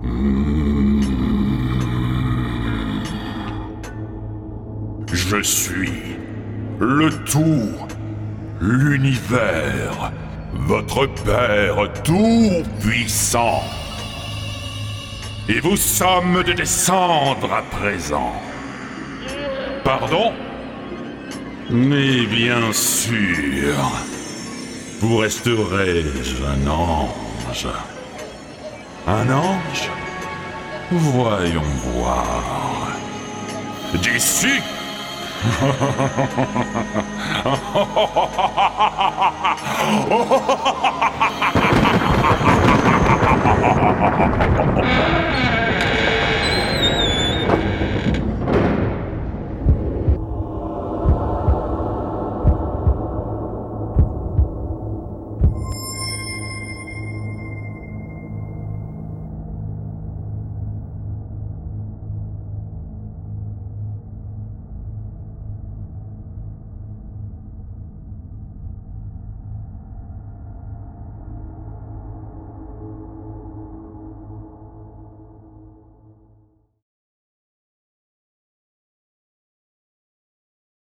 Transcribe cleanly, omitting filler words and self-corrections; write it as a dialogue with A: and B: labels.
A: Je suis le tout, l'univers, votre Père tout-puissant. Et vous sommes de descendre à présent. Pardon ? Mais bien sûr, vous resterez un ange. Un ange ? Voyons voir. D'ici ?